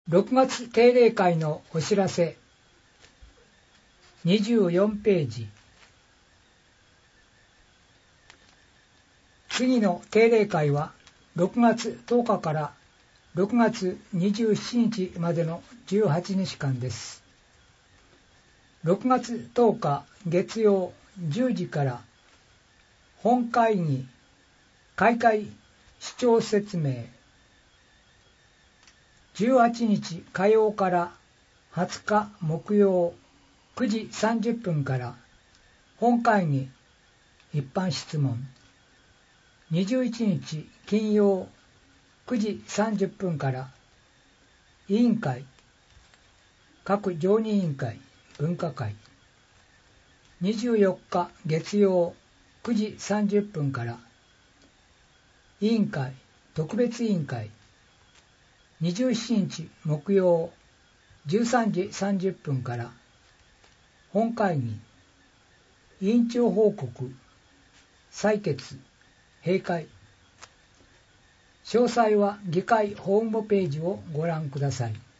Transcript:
6月定例会のお知らせ24ページ。次の定例会は6月10日から6月27日までの18日間です。6月10日月曜10時から本会議開会主張説明、18日火曜から20日木曜9時30分から本会議一般質問、21日金曜9時30分から委員会各常任委員会分科会、24日月曜9時30分から委員会特別委員会、27日木曜13時30分から本会議委員長報告採決閉会。詳細は議会ホームページをご覧ください。